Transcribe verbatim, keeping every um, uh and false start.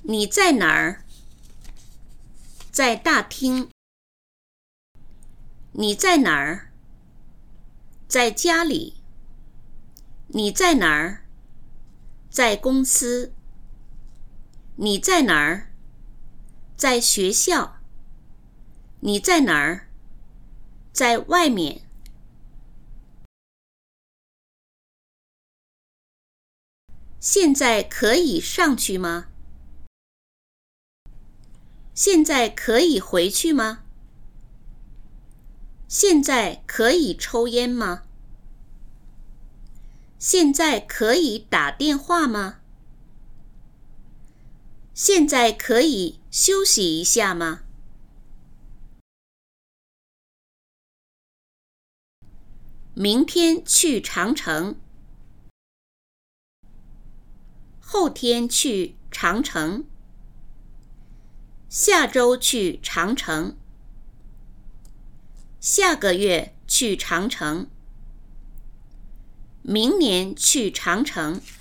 你在哪儿？在大厅。你在哪儿？在家里。你在哪儿？在公司。你在哪儿？在学校。你在哪儿？在外面。现在可以上去吗？现在可以回去吗？现在可以抽烟吗？现在可以打电话吗？现在可以休息一下吗？明天去长城。后天去长城。下周去长城。下个月去长城。明年去长城。